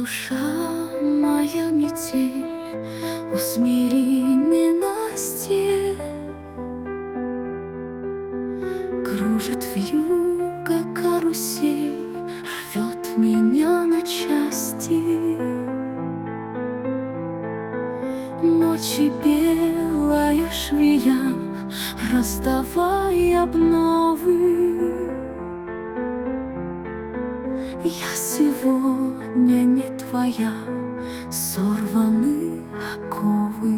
душа моя метель, усмири ненастье. Кружит вьюга карусель, рвет меня на части. Ночи белая швея, раздавай обновы. Я сегодня не твоя, сорваны оковы.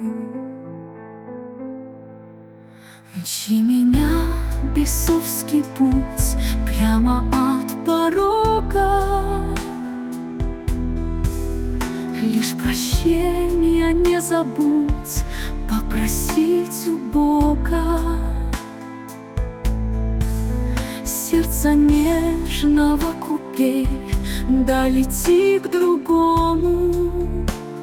Мчи меня, бесовский путь, прямо от порога. Лишь прощения не забудь попросить у Бога. Сердца нежного купель, да лети к другому,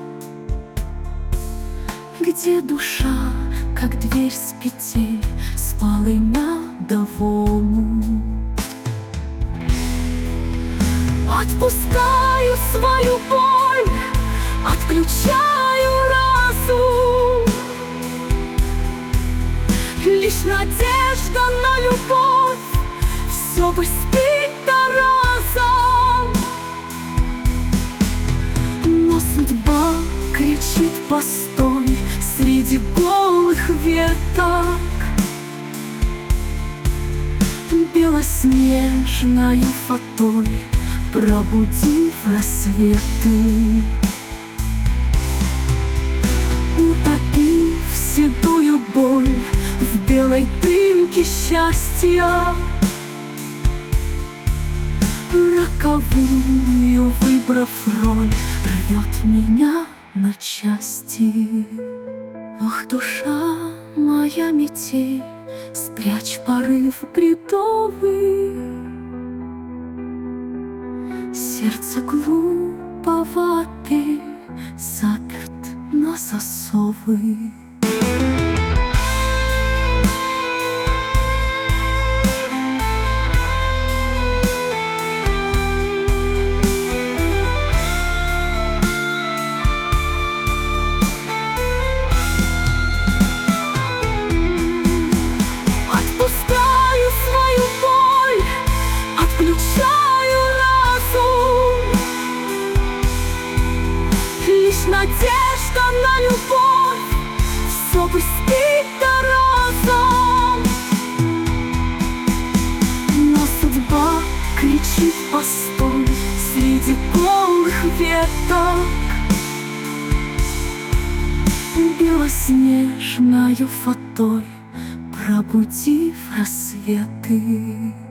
где душа, как дверь с петель, с полымя до волну. Отпускаю свою боль, отключаю разум. Лишь надежда на любовь все бы спит разом. Но судьба кричит постой среди голых веток. Белоснежною фатой пробуди рассветы. Утопив седую боль в белой дымке счастья, роковую выбрав роль, рвет меня на части. Ох, душа моя метель, спрячь порыв бредовый. Сердце глуповатый, заперт на засовы. Отпускаю свою боль, отключаю разум. Лишь надежда на любовь все бы спит разом. Но судьба кричит постой среди голых веток. Белоснежною фатой пробудив рассветы.